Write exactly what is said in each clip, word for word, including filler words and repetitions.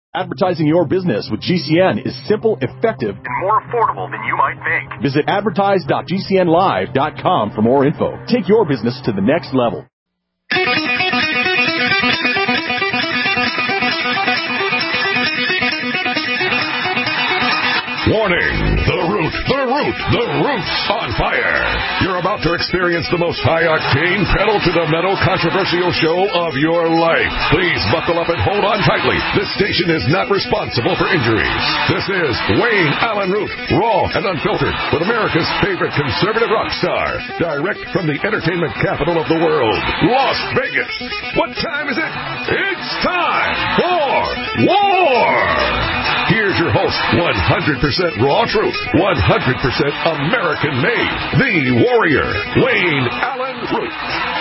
Advertising your business with G C N is simple, effective, and more affordable than you might think. Visit advertise dot g c n live dot com for more info. Take your business to the next level. Warning! The Root, the Root, the Root's on fire. You're about to experience the most high-octane, pedal-to-the-metal controversial show of your life. Please buckle up and hold on tightly. This station is not responsible for injuries. This is Wayne Allen Root, raw and unfiltered, with America's favorite conservative rock star. Direct from the entertainment capital of the world, Las Vegas. What time is it? It's time for war! Here's your host, one hundred percent raw truth, one hundred percent American-made, the warrior, Wayne Allen Root.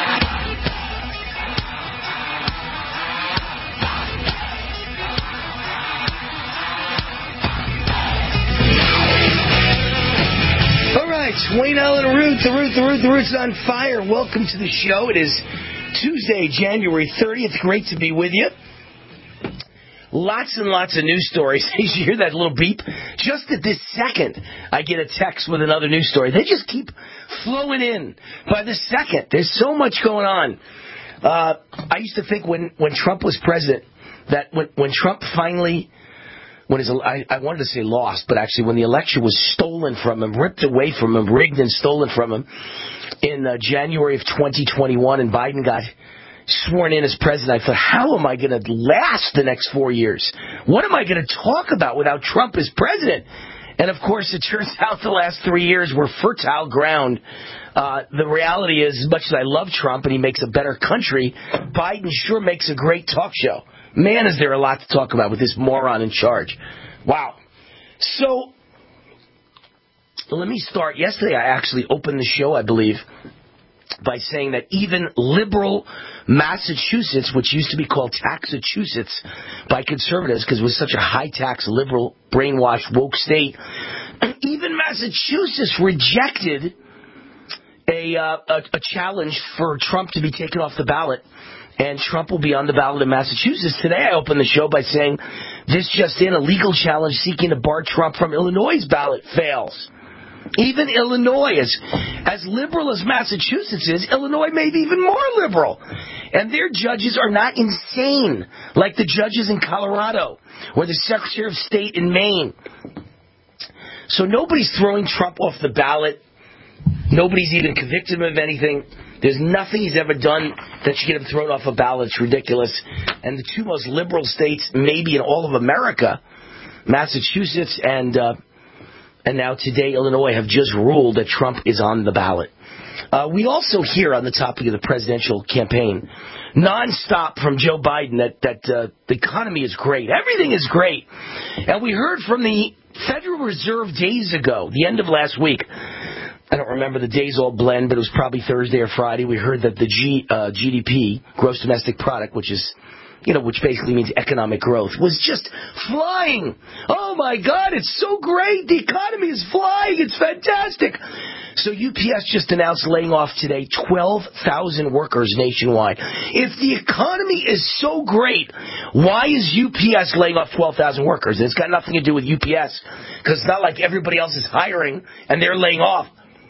All right, Wayne Allen Root, the Root, the Root, the Root's on fire. Welcome to the show. It is Tuesday, January thirtieth. Great to be with you. Lots and lots of news stories. You hear that little beep? Just at this second, I get a text with another news story. They just keep flowing in by the second. There's so much going on. Uh, I used to think when, when Trump was president, that when, when Trump finally, when his, I, I wanted to say lost, but actually when the election was stolen from him, ripped away from him, rigged and stolen from him in uh, January of twenty twenty-one, and Biden got sworn in as president, I thought, how am I going to last the next four years? What am I going to talk about without Trump as president? And, of course, it turns out the last three years were fertile ground. Uh, the reality is, as much as I love Trump and he makes a better country, Biden sure makes a great talk show. Man, is there a lot to talk about with this moron in charge. Wow. So, let me start. Yesterday, I actually opened the show, I believe, by saying that even liberal Massachusetts, which used to be called Taxachusetts by conservatives because it was such a high-tax, liberal, brainwashed, woke state, even Massachusetts rejected a, uh, a, a challenge for Trump to be taken off the ballot, and Trump will be on the ballot in Massachusetts. Today I opened the show by saying this just in, a legal challenge seeking to bar Trump from Illinois' ballot fails. Even Illinois, as, as liberal as Massachusetts is, Illinois may be even more liberal. And their judges are not insane like the judges in Colorado or the Secretary of State in Maine. So nobody's throwing Trump off the ballot. Nobody's even convicted him of anything. There's nothing he's ever done that should get him thrown off a ballot. It's ridiculous. And the two most liberal states, maybe in all of America, Massachusetts and uh, and now today Illinois, have just ruled that Trump is on the ballot. Uh, we also hear on the topic of the presidential campaign, nonstop from Joe Biden, that, that uh, the economy is great. Everything is great. And we heard from the Federal Reserve days ago, the end of last week. I don't remember, the days all blend, but it was probably Thursday or Friday. We heard that the G, uh, G D P, gross domestic product, which is, you know, which basically means economic growth, was just flying. Oh, my God, it's so great. The economy is flying. It's fantastic. So U P S just announced laying off today twelve thousand workers nationwide. If the economy is so great, why is U P S laying off twelve thousand workers? And it's got nothing to do with U P S, because it's not like everybody else is hiring and they're laying off.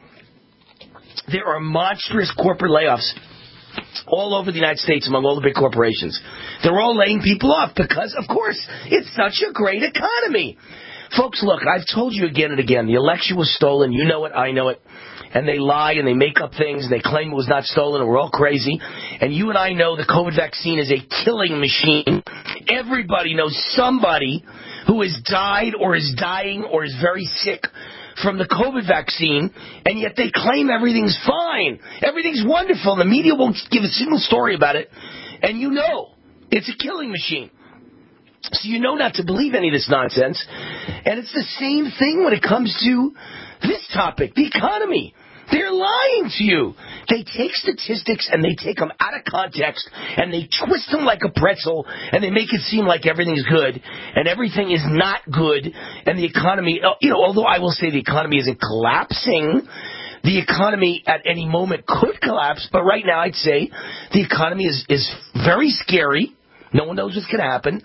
There are monstrous corporate layoffs all over the United States among all the big corporations. They're all laying people off because, of course, it's such a great economy. Folks, look, I've told you again and again, the election was stolen. You know it, I know it. And they lie and they make up things and they claim it was not stolen and we're all crazy. And you and I know the COVID vaccine is a killing machine. Everybody knows somebody who has died or is dying or is very sick from the COVID vaccine, and yet they claim everything's fine. Everything's wonderful. The media won't give a single story about it. And you know it's a killing machine. So you know not to believe any of this nonsense. And it's the same thing when it comes to this topic, the economy. They're lying to you. They take statistics and they take them out of context and they twist them like a pretzel and they make it seem like everything's good and everything is not good. And the economy, you know, although I will say the economy isn't collapsing, the economy at any moment could collapse. But right now I'd say the economy is, is very scary. No one knows what's going to happen.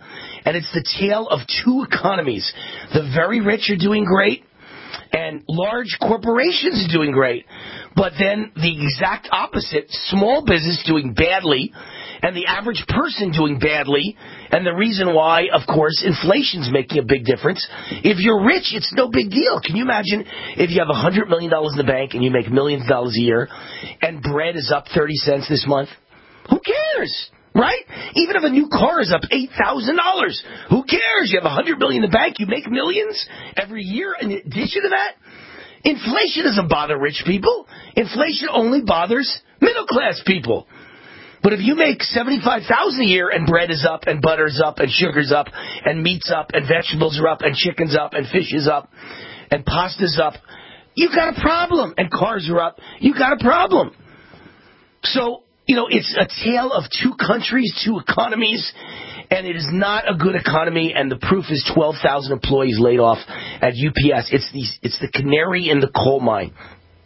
And it's the tale of two economies. The very rich are doing great, and large corporations are doing great. But then the exact opposite, small business doing badly, and the average person doing badly. And the reason why, of course, inflation's making a big difference. If you're rich, it's no big deal. Can you imagine if you have one hundred million dollars in the bank and you make millions of dollars a year, and bread is up thirty cents this month? Who cares? Right? Even if a new car is up eight thousand dollars, who cares? You have one hundred million dollars in the bank, you make millions every year. In addition to that, inflation doesn't bother rich people. Inflation only bothers middle-class people. But if you make seventy-five thousand dollars a year and bread is up and butter's up and sugar's up and meat's up and vegetables are up and chicken's up and fish is up and pasta's up, you got a problem. And cars are up, you got a problem. So, you know, it's a tale of two countries, two economies, and it is not a good economy, and the proof is twelve thousand employees laid off at U P S. It's the, it's the canary in the coal mine.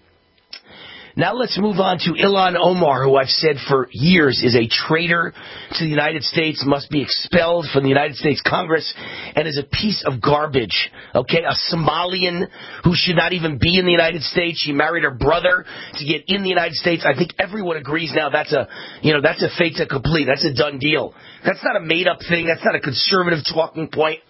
Now let's move on to Ilhan Omar, who I've said for years is a traitor to the United States, must be expelled from the United States Congress, and is a piece of garbage. Okay, a Somalian who should not even be in the United States. She married her brother to get in the United States. I think everyone agrees now that's a, you know, that's a fait accompli. That's a done deal. That's not a made-up thing. That's not a conservative talking point.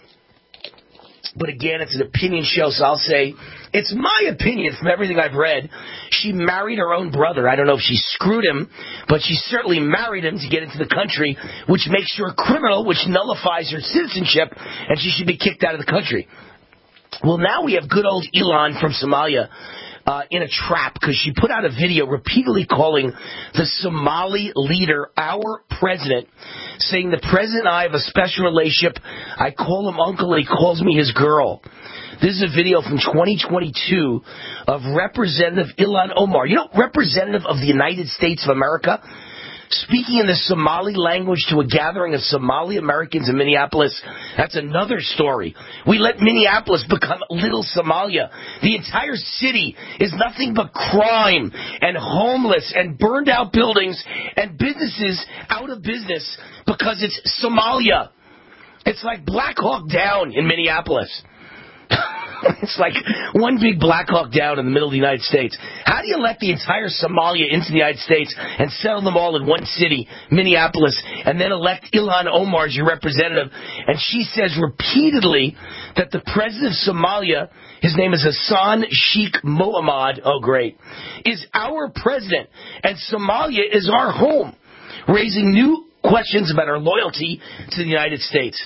But again, it's an opinion show, so I'll say it's my opinion from everything I've read. She married her own brother. I don't know if she screwed him, but she certainly married him to get into the country, which makes her a criminal, which nullifies her citizenship, and she should be kicked out of the country. Well, now we have good old Ilhan from Somalia uh, in a trap, because she put out a video repeatedly calling the Somali leader our president, saying the president and I have a special relationship. I call him uncle and he calls me his girl. This is a video from twenty twenty-two of Representative Ilhan Omar. You know, Representative of the United States of America, speaking in the Somali language to a gathering of Somali Americans in Minneapolis. That's another story. We let Minneapolis become little Somalia. The entire city is nothing but crime and homeless and burned out buildings and businesses out of business because it's Somalia. It's like Black Hawk Down in Minneapolis. It's like one big Black Hawk Down in the middle of the United States. How do you let the entire Somalia into the United States and settle them all in one city, Minneapolis, and then elect Ilhan Omar as your representative? And she says repeatedly that the president of Somalia, his name is Hassan Sheikh Mohammed, oh great, is our president, and Somalia is our home, raising new questions about our loyalty to the United States.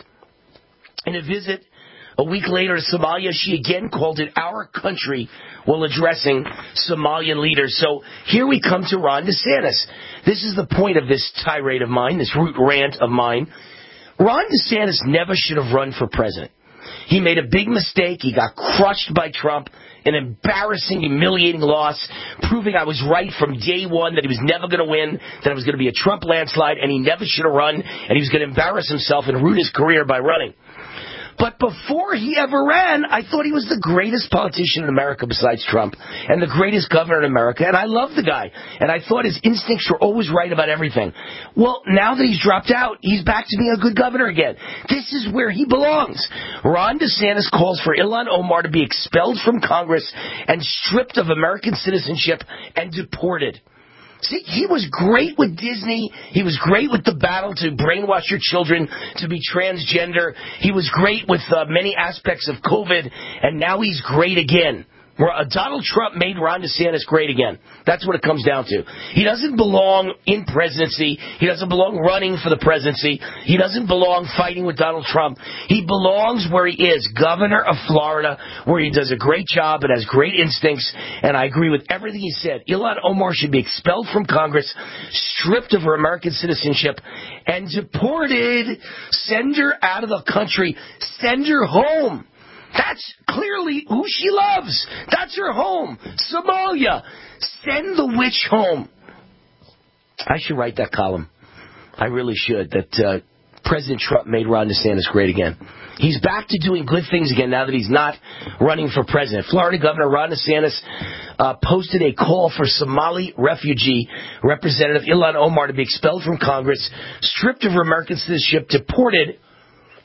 In a visit a week later to Somalia, she again called it our country while addressing Somalian leaders. So here we come to Ron DeSantis. This is the point of this tirade of mine, this root rant of mine. Ron DeSantis never should have run for president. He made a big mistake. He got crushed by Trump. An embarrassing, humiliating loss, proving I was right from day one, that he was never going to win, that it was going to be a Trump landslide, and he never should have run, and he was going to embarrass himself and ruin his career by running. But before he ever ran, I thought he was the greatest politician in America besides Trump, and the greatest governor in America, and I loved the guy. And I thought his instincts were always right about everything. Well, now that he's dropped out, he's back to being a good governor again. This is where he belongs. Ron DeSantis calls for Ilhan Omar to be expelled from Congress and stripped of American citizenship and deported. See, he was great with Disney. He was great with the battle to brainwash your children to be transgender. He was great with uh, many aspects of COVID, and now he's great again. Uh, Donald Trump made Ron DeSantis great again. That's what it comes down to. He doesn't belong in presidency. He doesn't belong running for the presidency. He doesn't belong fighting with Donald Trump. He belongs where he is, governor of Florida, where he does a great job and has great instincts, and I agree with everything he said. Ilhan Omar should be expelled from Congress, stripped of her American citizenship, and deported. Send her out of the country. Send her home. That's clearly who she loves. That's her home. Somalia. Send the witch home. I should write that column. I really should. That uh, President Trump made Ron DeSantis great again. He's back to doing good things again now that he's not running for president. Florida Governor Ron DeSantis uh, posted a call for Somali refugee Representative Ilhan Omar to be expelled from Congress, stripped of her American citizenship, deported,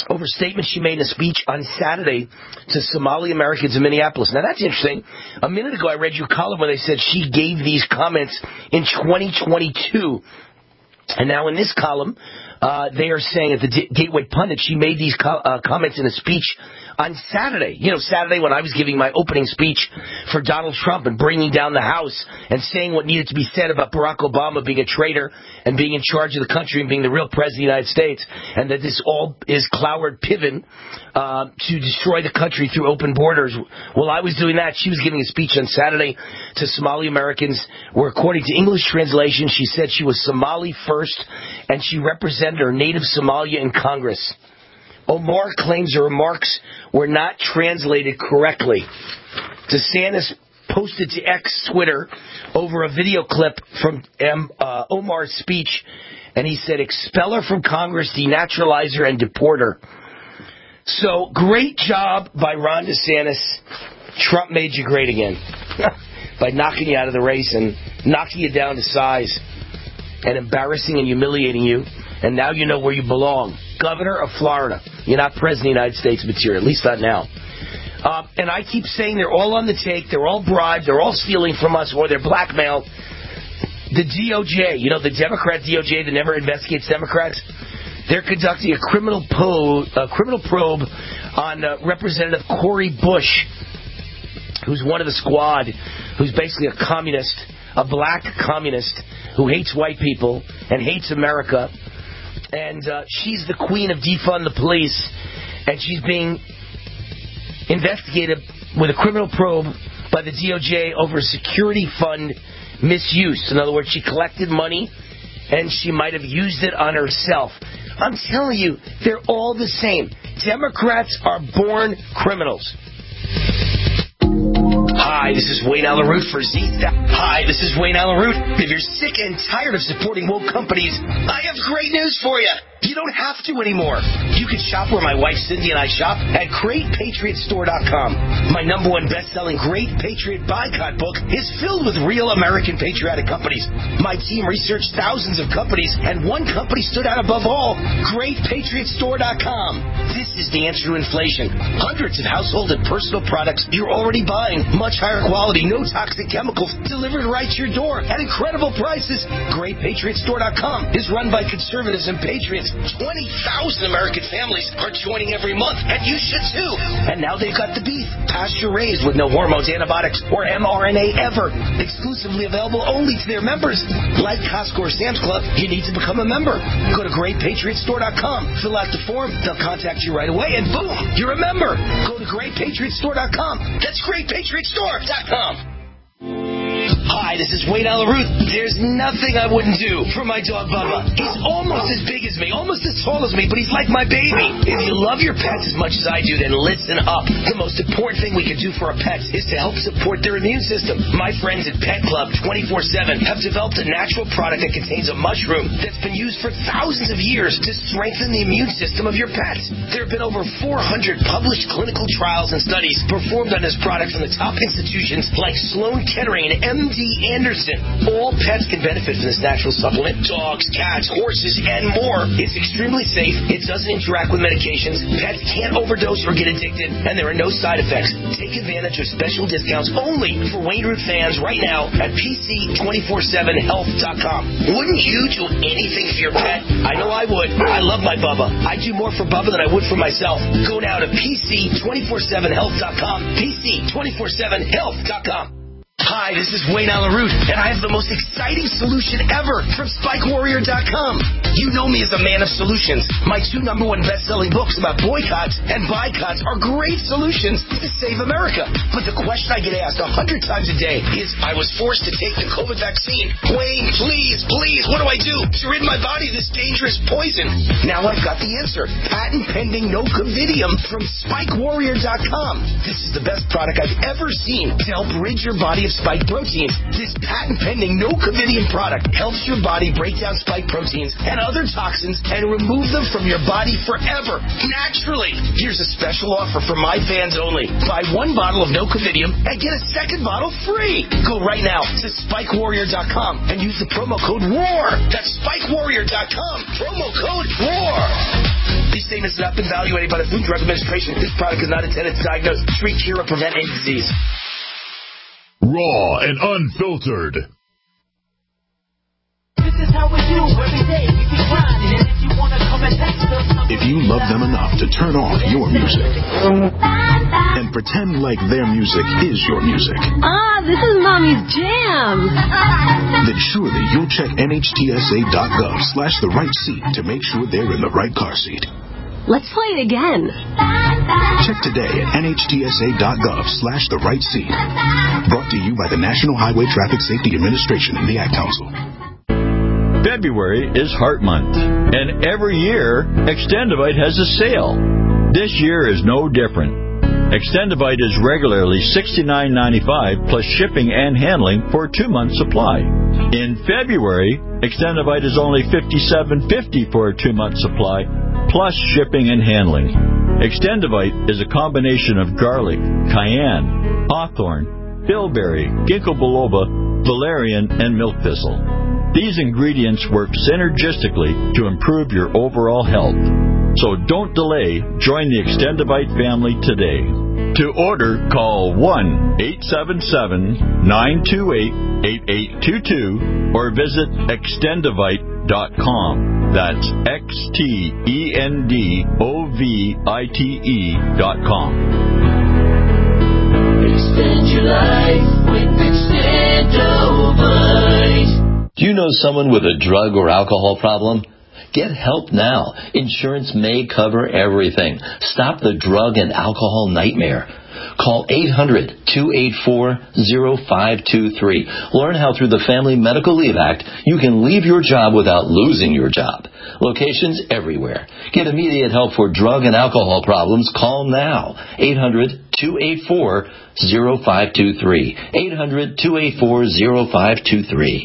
over statements she made in a speech on Saturday to Somali Americans in Minneapolis. Now, that's interesting. A minute ago, I read your column where they said she gave these comments in twenty twenty-two. And now in this column, uh, they are saying at the D- Gateway Pundit, she made these co- uh, comments in a speech on Saturday. You know, Saturday when I was giving my opening speech for Donald Trump and bringing down the House and saying what needed to be said about Barack Obama being a traitor and being in charge of the country and being the real president of the United States, and that this all is Cloward Piven uh, to destroy the country through open borders. While I was doing that, she was giving a speech on Saturday to Somali Americans where, according to English translation, she said she was Somali first and she represented her native Somalia in Congress. Omar claims her remarks were not translated correctly. DeSantis posted to X Twitter over a video clip from um, uh, Omar's speech, and he said, "Expel her from Congress, denaturalize her, and deport her." So, great job by Ron DeSantis. Trump made you great again by knocking you out of the race and knocking you down to size and embarrassing and humiliating you. And now you know where you belong. Governor of Florida. You're not President of the United States material, at least not now. Uh, and I keep saying they're all on the take. They're all bribed. They're all stealing from us, or they're blackmailed. The D O J, you know, the Democrat D O J that never investigates Democrats, they're conducting a criminal, po- a criminal probe on uh, Representative Cori Bush, who's one of the squad, who's basically a communist, a black communist who hates white people and hates America. And uh, she's the queen of defund the police, and she's being investigated with a criminal probe by the D O J over security fund misuse. In other words, she collected money, and she might have used it on herself. I'm telling you, they're all the same. Democrats are born criminals. Hi, this is Wayne Allyn Root for Z. Hi, this is Wayne Allyn Root. If you're sick and tired of supporting woke companies, I have great news for you. You don't have to anymore. You can shop where my wife Cindy and I shop at Great Patriot Store dot com. My number one best-selling Great Patriot Boycott book is filled with real American patriotic companies. My team researched thousands of companies, and one company stood out above all, Great Patriot Store dot com. This is the answer to inflation. Hundreds of household and personal products you're already buying. Much higher quality, no toxic chemicals, delivered right to your door at incredible prices. Great Patriot Store dot com is run by conservatives and patriots. twenty thousand American families are joining every month, and you should too. And now they've got the beef, pasture-raised with no hormones, antibiotics, or M R N A ever. Exclusively available only to their members. Like Costco or Sam's Club, you need to become a member. Go to Great Patriot Store dot com, fill out the form, they'll contact you right away, and boom, you're a member. Go to Great Patriot Store dot com. That's Great Patriot Store dot com. Hi, this is Wayne Allyn Root. There's nothing I wouldn't do for my dog Bubba. He's almost as big as me, almost as tall as me, but he's like my baby. If you love your pets as much as I do, then listen up. The most important thing we can do for our pets is to help support their immune system. My friends at Pet Club twenty-four seven have developed a natural product that contains a mushroom that's been used for thousands of years to strengthen the immune system of your pets. There have been over four hundred published clinical trials and studies performed on this product from the top institutions like Sloan Kettering and M D Anderson. All pets can benefit from this natural supplement. Dogs, cats, horses, and more. It's extremely safe. It doesn't interact with medications. Pets can't overdose or get addicted, and there are no side effects. Take advantage of special discounts only for Wayne Root fans right now at P C two forty-seven health dot com. Wouldn't you do anything for your pet? I know I would. I love my Bubba. I do more for Bubba than I would for myself. Go now to P C two forty-seven health dot com. P C two forty-seven health dot com. Hi, this is Wayne Allyn Root, and I have the most exciting solution ever from Spike Warrior dot com. You know me as a man of solutions. My two number one best-selling books about boycotts and boycotts are great solutions to save America. But the question I get asked a hundred times a day is, I was forced to take the COVID vaccine. Wayne, please, please, what do I do to rid my body of this dangerous poison? Now I've got the answer. Patent pending Nocovidium from Spike Warrior dot com. This is the best product I've ever seen to help rid your body of spike proteins. This patent-pending no-covidian product helps your body break down spike proteins and other toxins and remove them from your body forever, naturally. Here's a special offer for my fans only. Buy one bottle of no-covidium and get a second bottle free. Go right now to spike warrior dot com and use the promo code WAR. That's spike warrior dot com, promo code WAR. These statements have not been evaluated by the Food and Drug Administration. This product is not intended to diagnose, treat, cure, or prevent any disease. Raw and unfiltered. This is how we do every day. We be grinding, and if you wanna come and text us, If you love them enough to turn off your music and pretend like their music is your music, Ah, this is Mommy's jam. then surely you'll check N H T S A dot gov slash the right seat to make sure they're in the right car seat. Let's play it again. Check today at N H T S A dot gov slash the right seat. Brought to you by the National Highway Traffic Safety Administration and the Ad Council. February is Heart Month, and every year, Extendivite has a sale. This year is no different. Extendivite is regularly sixty-nine ninety-five plus shipping and handling for a two-month supply. In February, Extendivite is only fifty-seven fifty for a two-month supply plus shipping and handling. Extendivite is a combination of garlic, cayenne, hawthorn, bilberry, ginkgo biloba, valerian, and milk thistle. These ingredients work synergistically to improve your overall health. So don't delay. Join the Extendivite family today. To order, call one eight seven seven, nine two eight, eight eight two two or visit extendivite dot com. That's X T E N D O V I T E dot com. extend your life with Extendivite. Do you know someone with a drug or alcohol problem? Get help now. Insurance may cover everything. Stop the drug and alcohol nightmare. Call eight hundred, two eight four, zero five two three. Learn how through the Family Medical Leave Act you can leave your job without losing your job. Locations everywhere. Get immediate help for drug and alcohol problems. Call now. eight hundred, two eight four, zero five two three. eight hundred, two eight four, zero five two three.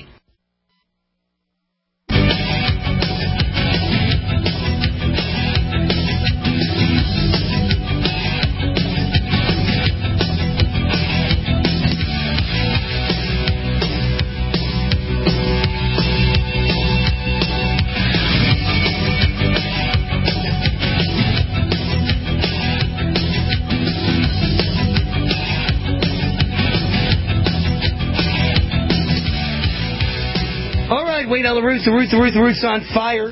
Wayne Allyn Root, the Root, the Root, the Root's on fire.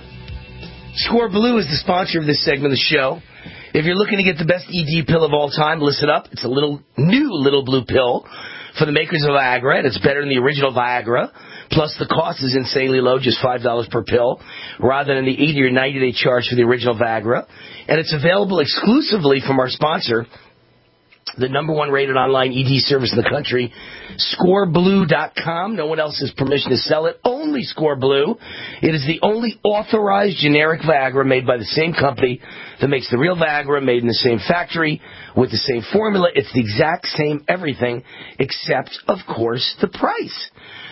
Score Blue is the sponsor of this segment of the show. If you're looking to get the best E D pill of all time, listen up. It's a little new little blue pill for the makers of Viagra, and it's better than the original Viagra. Plus, the cost is insanely low, just five dollars per pill, rather than the eighty or ninety day charge for the original Viagra. And it's available exclusively from our sponsor, the number one rated online E D service in the country, score blue dot com. No one else has permission to sell it. Only Score Blue. It is the only authorized generic Viagra made by the same company that makes the real Viagra, made in the same factory with the same formula. It's the exact same everything, except, of course, the price.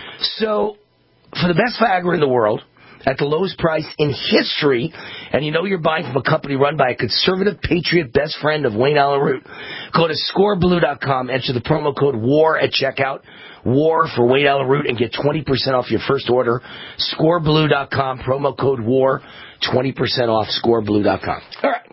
So, for the best Viagra in the world, at the lowest price in history, and you know you're buying from a company run by a conservative patriot best friend of Wayne Allyn Root, go to score blue dot com, enter the promo code WAR at checkout, WAR for Wayne Allyn Root, and get twenty percent off your first order. score blue dot com, promo code WAR, twenty percent off, score blue dot com. All right.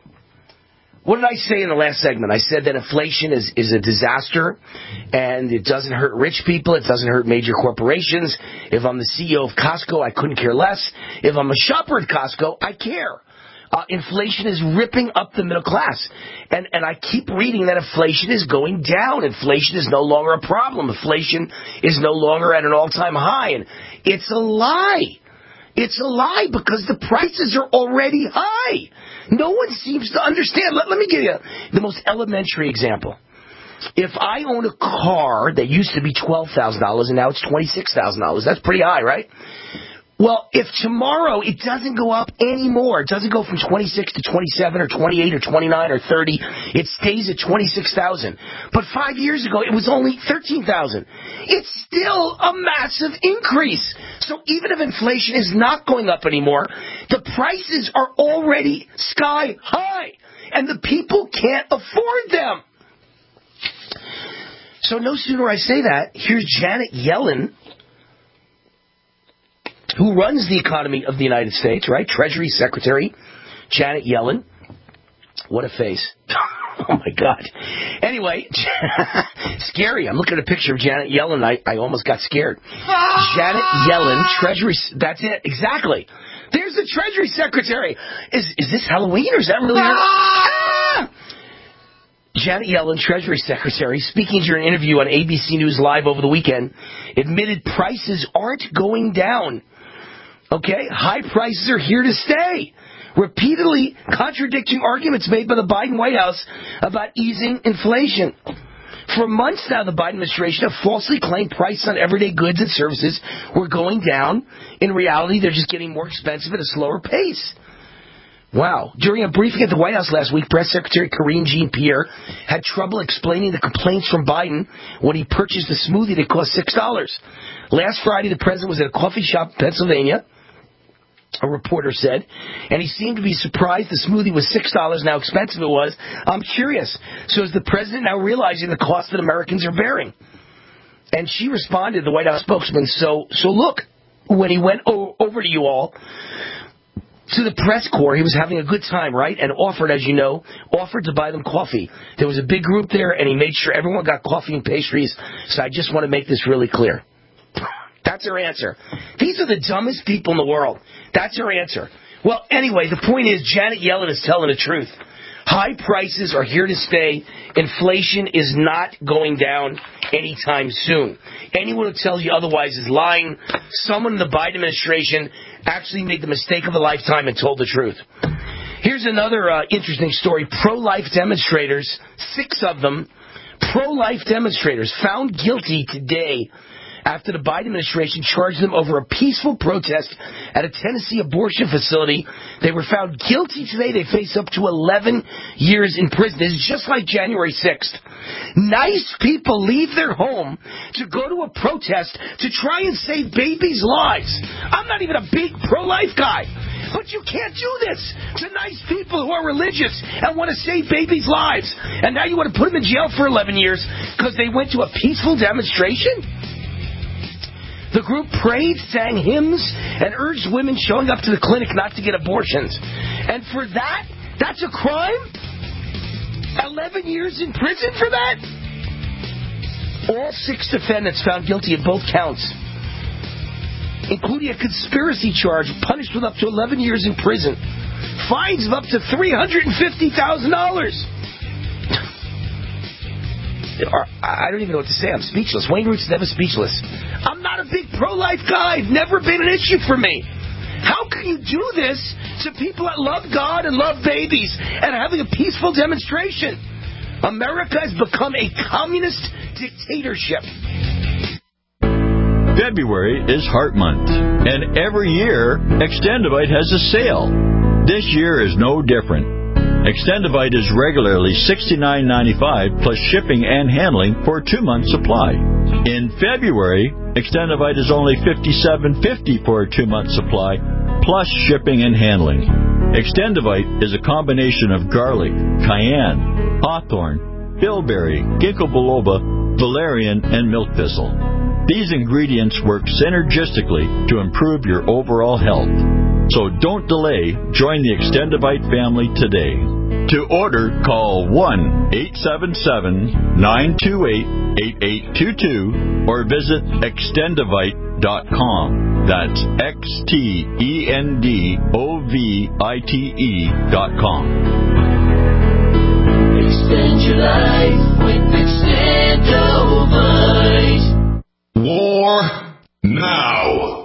What did I say in the last segment? I said that inflation is, is a disaster, and it doesn't hurt rich people. It doesn't hurt major corporations. If I'm the C E O of Costco, I couldn't care less. If I'm a shopper at Costco, I care. Uh, inflation is ripping up the middle class. And, and I keep reading that inflation is going down. Inflation is no longer a problem. Inflation is no longer at an all-time high. And it's a lie. It's a lie because the prices are already high. No one seems to understand. Let, let me give you the most elementary example. If I own a car that used to be twelve thousand dollars and now it's twenty-six thousand dollars, that's pretty high, right? Well, if tomorrow it doesn't go up anymore, it doesn't go from twenty-six to twenty-seven or twenty-eight or twenty-nine or thirty, it stays at twenty-six thousand. But five years ago, it was only thirteen thousand. It's still a massive increase. So even if inflation is not going up anymore, the prices are already sky high, and the people can't afford them. So no sooner I say that, here's Janet Yellen, who runs the economy of the United States, right? Treasury Secretary Janet Yellen. What a face. Oh, my God. Anyway, scary. I'm looking at a picture of Janet Yellen. I, I almost got scared. Janet Yellen, Treasury... That's it. Exactly. There's the Treasury Secretary. Is is this Halloween or is that really... Ah! Janet Yellen, Treasury Secretary, speaking during an interview on A B C News Live over the weekend, admitted prices aren't going down. Okay? High prices are here to stay. Repeatedly contradicting arguments made by the Biden White House about easing inflation. For months now, the Biden administration have falsely claimed prices on everyday goods and services were going down. In reality, they're just getting more expensive at a slower pace. Wow. During a briefing at the White House last week, Press Secretary Karine Jean-Pierre had trouble explaining the complaints from Biden when he purchased a smoothie that cost six dollars. Last Friday, the president was at a coffee shop in Pennsylvania, a reporter said, and he seemed to be surprised the smoothie was six dollars and how expensive it was. I'm curious. So is the president now realizing the cost that Americans are bearing? And she responded, the White House spokesman, so so look, when he went o- over to you all, to the press corps, he was having a good time, right? And offered, as you know, offered to buy them coffee. There was a big group there, and he made sure everyone got coffee and pastries. So I just want to make this really clear. That's her answer. These are the dumbest people in the world. That's her answer. Well, anyway, the point is Janet Yellen is telling the truth. High prices are here to stay. Inflation is not going down anytime soon. Anyone who tells you otherwise is lying. Someone in the Biden administration actually made the mistake of a lifetime and told the truth. Here's another uh, interesting story. Pro-life demonstrators, six of them, pro-life demonstrators found guilty today after the Biden administration charged them over a peaceful protest at a Tennessee abortion facility. They were found guilty today. They face up to eleven years in prison. This is just like January sixth. Nice people leave their home to go to a protest to try and save babies' lives. I'm not even a big pro-life guy, but you can't do this to nice people who are religious and want to save babies' lives. And now you want to put them in jail for eleven years because they went to a peaceful demonstration? The group prayed, sang hymns, and urged women showing up to the clinic not to get abortions. And for that, that's a crime? eleven years in prison for that? All six defendants found guilty of both counts, including a conspiracy charge punished with up to eleven years in prison. Fines of up to three hundred fifty thousand dollars. I don't even know what to say. I'm speechless. Wayne Root's never speechless. I'm not a big pro-life guy. It's never been an issue for me. How can you do this to people that love God and love babies and having a peaceful demonstration? America has become a communist dictatorship. February is Heart Month, and every year, Extendivite has a sale. This year is no different. Extendivite is regularly sixty-nine ninety-five plus shipping and handling for a two-month supply. In February, Extendivite is only fifty-seven fifty for a two-month supply plus shipping and handling. Extendivite is a combination of garlic, cayenne, hawthorn, bilberry, ginkgo biloba, valerian, and milk thistle. These ingredients work synergistically to improve your overall health. So don't delay. Join the Extendivite family today. To order, call one eight seven seven, nine two eight, eight eight two two or visit extendivite dot com. That's X T E N D O V I T E dot com. Extend your life with Extendivite. War now.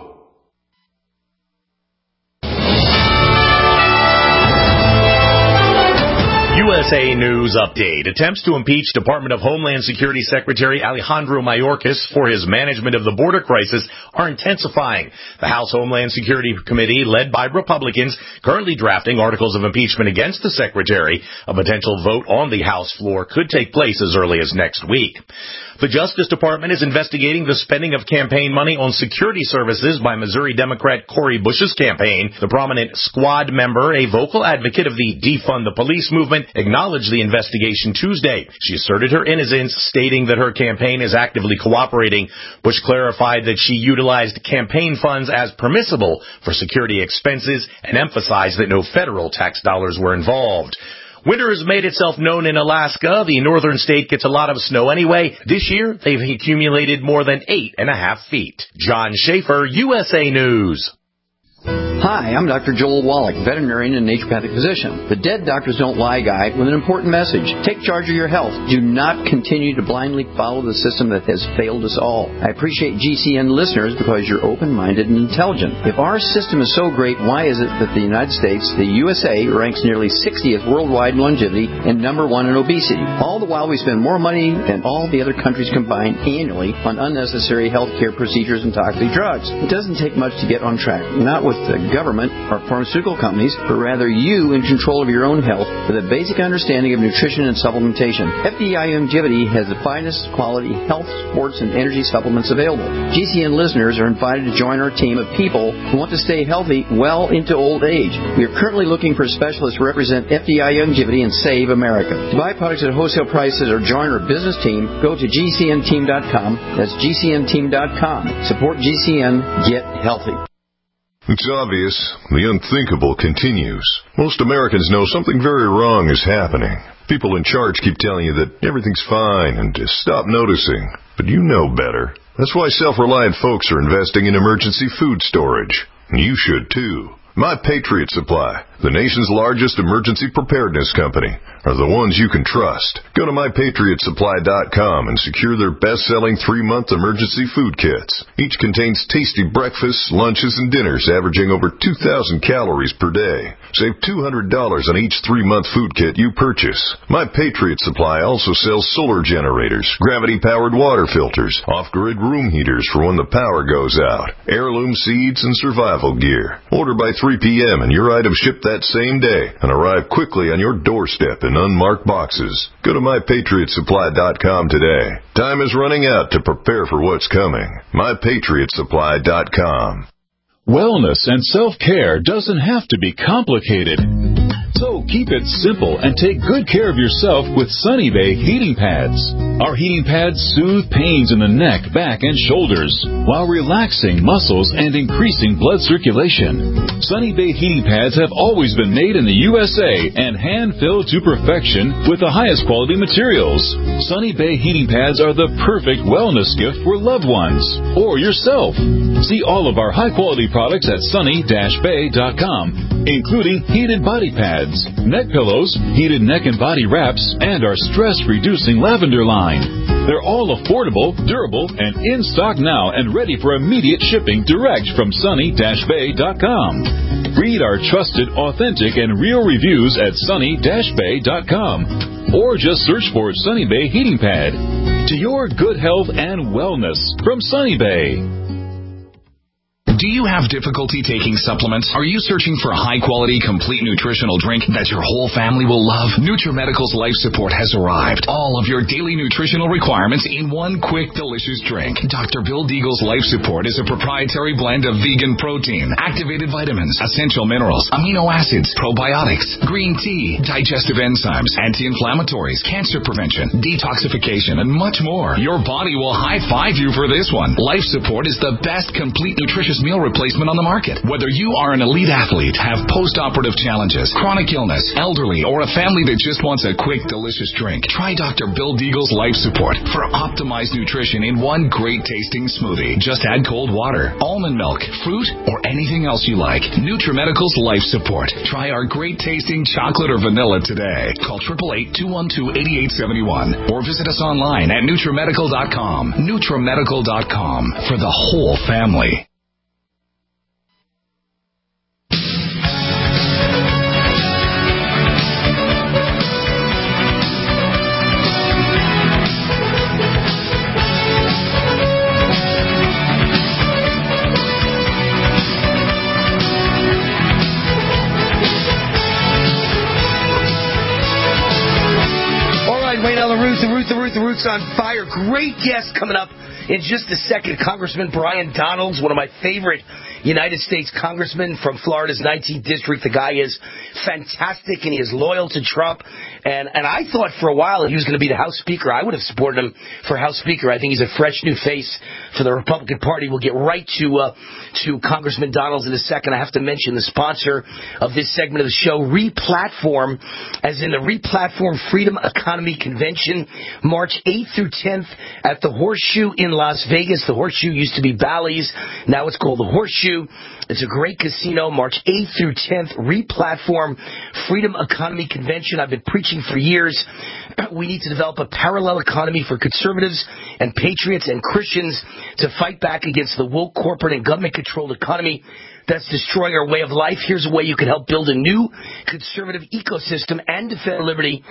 U S A News Update. Attempts to impeach Department of Homeland Security Secretary Alejandro Mayorkas for his management of the border crisis are intensifying. The House Homeland Security Committee, led by Republicans, currently drafting articles of impeachment against the secretary. A potential vote on the House floor could take place as early as next week. The Justice Department is investigating the spending of campaign money on security services by Missouri Democrat Cori Bush's campaign. The prominent Squad member, a vocal advocate of the Defund the Police movement, acknowledged the investigation Tuesday. She asserted her innocence, stating that her campaign is actively cooperating. Bush clarified that she utilized campaign funds as permissible for security expenses and emphasized that no federal tax dollars were involved. Winter has made itself known in Alaska. The northern state gets a lot of snow anyway. This year, they've accumulated more than eight and a half feet. John Schaefer, U S A News. Hi, I'm Doctor Joel Wallach, veterinarian and naturopathic physician. The Dead Doctors Don't Lie guide with an important message. Take charge of your health. Do not continue to blindly follow the system that has failed us all. I appreciate G C N listeners because you're open-minded and intelligent. If our system is so great, why is it that the United States, the U S A, ranks nearly sixtieth worldwide in longevity and number one in obesity? All the while we spend more money than all the other countries combined annually on unnecessary health care procedures and toxic drugs. It doesn't take much to get on track. Not with the government or pharmaceutical companies, but rather you in control of your own health with a basic understanding of nutrition and supplementation. F D I Longevity has the finest quality health, sports, and energy supplements available. G C N listeners are invited to join our team of people who want to stay healthy well into old age. We are currently looking for specialists to represent F D I Longevity and Save America. To buy products at wholesale prices or join our business team, go to G C N team dot com. That's G C N team dot com. Support G C N. Get healthy. It's obvious. The unthinkable continues. Most Americans know something very wrong is happening. People in charge keep telling you that everything's fine and to stop noticing. But you know better. That's why self-reliant folks are investing in emergency food storage. And you should too. My Patriot Supply, the nation's largest emergency preparedness company, are the ones you can trust. Go to my patriot supply dot com and secure their best-selling three-month emergency food kits. Each contains tasty breakfasts, lunches, and dinners averaging over two thousand calories per day. Save two hundred dollars on each three-month food kit you purchase. My Patriot Supply also sells solar generators, gravity-powered water filters, off-grid room heaters for when the power goes out, heirloom seeds, and survival gear. Order by three p.m. and your items ship that same day and arrive quickly on your doorstep in unmarked boxes. Go to my patriot supply dot com today. Time is running out to prepare for what's coming. my patriot supply dot com. Wellness and self-care doesn't have to be complicated. So keep it simple and take good care of yourself with Sunny Bay heating pads. Our heating pads soothe pains in the neck, back, and shoulders while relaxing muscles and increasing blood circulation. Sunny Bay heating pads have always been made in the U S A and hand-filled to perfection with the highest quality materials. Sunny Bay heating pads are the perfect wellness gift for loved ones or yourself. See all of our high-quality products at sunny dash bay dot com, including heated body pads, neck pillows, heated neck and body wraps, and our stress-reducing lavender line. They're all affordable, durable, and in stock now and ready for immediate shipping direct from sunny dash bay dot com. Read our trusted, authentic, and real reviews at sunny dash bay dot com or just search for Sunny Bay Heating Pad. To your good health and wellness from Sunny Bay. Do you have difficulty taking supplements? Are you searching for a high-quality, complete nutritional drink that your whole family will love? NutriMedical's Life Support has arrived. All of your daily nutritional requirements in one quick, delicious drink. Doctor Bill Deagle's Life Support is a proprietary blend of vegan protein, activated vitamins, essential minerals, amino acids, probiotics, green tea, digestive enzymes, anti-inflammatories, cancer prevention, detoxification, and much more. Your body will high-five you for this one. Life Support is the best complete nutritious meal replacement on the market. Whether you are an elite athlete, have post-operative challenges, chronic illness, elderly, or a family that just wants a quick, delicious drink, try Doctor Bill Deagle's Life Support for optimized nutrition in one great-tasting smoothie. Just add cold water, almond milk, fruit, or anything else you like. NutriMedical's Life Support. Try our great-tasting chocolate or vanilla today. Call eight eight eight, two one two, eight eight seven one or visit us online at NutriMedical dot com. NutriMedical dot com for the whole family. Root, the Root, the Root's on fire. Great guest coming up in just a second. Congressman Brian Donalds, one of my favorite United States congressmen from Florida's nineteenth District. The guy is fantastic, and he is loyal to Trump. And, and I thought for a while that he was going to be the House Speaker. I would have supported him for House Speaker. I think he's a fresh new face for the Republican Party. We'll get right to uh, to Congressman Donalds in a second. I have to mention the sponsor of this segment of the show, Replatform, as in the Replatform Freedom Economy Convention, March eighth through tenth at the Horseshoe in Las Vegas. The Horseshoe used to be Bally's. Now it's called the Horseshoe. It's a great casino. March eighth through tenth, Replatform Freedom Economy Convention. I've been preaching for years. We need to develop a parallel economy for conservatives and patriots and Christians to fight back against the woke corporate and government-controlled economy that's destroying our way of life. Here's a way you can help build a new conservative ecosystem and defend liberty